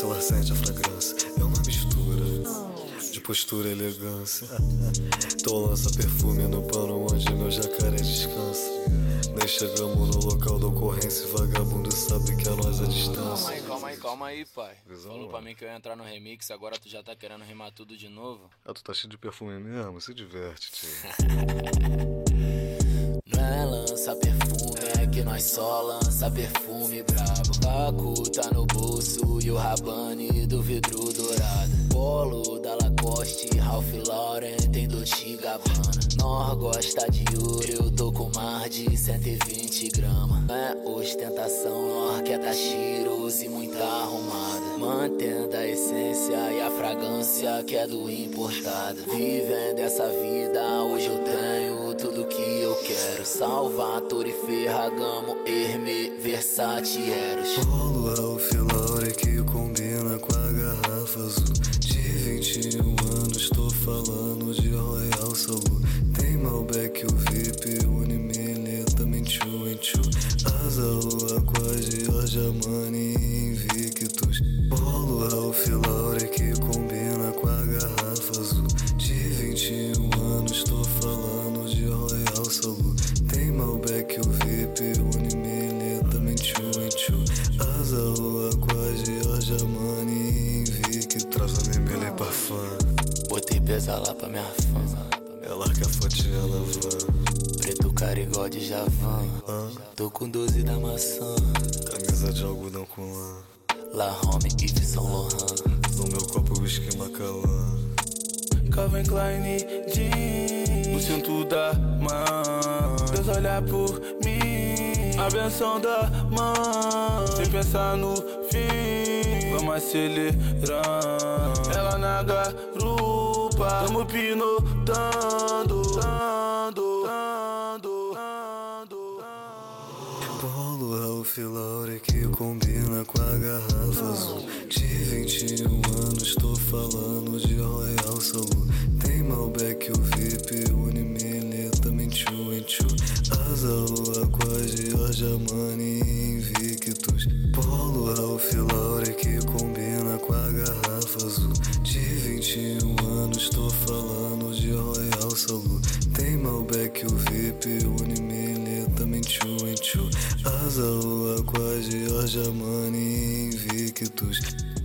celular sente a fragrância. É uma mistura de postura e elegância. Então lança perfume no pano onde meu jacaré descansa. Nem chegamos no local da ocorrência, vagabundo sabe que é nós a distância. Calma aí, pai. Visão, Falou pra mim que eu ia entrar no remix, agora tu já tá querendo rimar tudo de novo? Ah, tu tá cheio de perfume mesmo? Se diverte, tio. Não é lança perfume, é que nós só lança perfume brabo. Caco tá no bolso e o Rabanne do vidro dourado. Polo da Lacoste, Ralph Lauren, tem Dolce & Gabbana. Nós gosta de ouro, eu tô com mais de 120 gramas. Não é ostentação, nós quer tá cheiroso e muito arrumado. Mantendo a essência e a fragrância que é do importado. Vivendo essa vida, hoje eu tenho tudo que eu quero. Salvatore, Ferragamo, Hermès, Versace, Eros. Polo Ralph Lauren que combina com a garrafa azul. De 21 anos tô falando de Royal Salu. Tem Malbec, o VIP, Unimilha, também Tchu em Tchu. Asa Aqua, Jorge Armani e Invictus. Polo Ralph Lauren que combina com a garrafa azul. De 21 anos tô falando de Royal Salu. Tem Malbec, o VIP, Unimilha, também Tchu em Tchu. Asa Aqua, Jorge Armani e Invictus. Traz a Mimele Parfum. Botei pesa lá pra minha fã. Ela que a fotinha na van. Preto carigó de Javan. Tô com 12 da maçã. Camisa de algodão com lã. La Home e Yves Saint Laurent. No meu copo whisky Macallan. Calvin Klein Jeans, o cinto da mão. Deus olhar por mim, a benção da mão. Sem pensar no fim, vamos acelerar. Ela na garupa, tamo pinotando. Polo Ralph Lauren que combina com a garrafa azul. De 21 anos tô falando de Royal Salu. Tem Malbec, o VIP, Unimilha, também Tchu em Tchu. Asa Aqua, Jorge Armani e Invictus. Polo Ralph Lauren que combina com a garrafa azul. De 21 anos tô falando de Royal Salu. Tem Malbec, o VIP, Unimilha, também Tchu em Tchu. Asa Aqua, Jorge Armani e Invictus.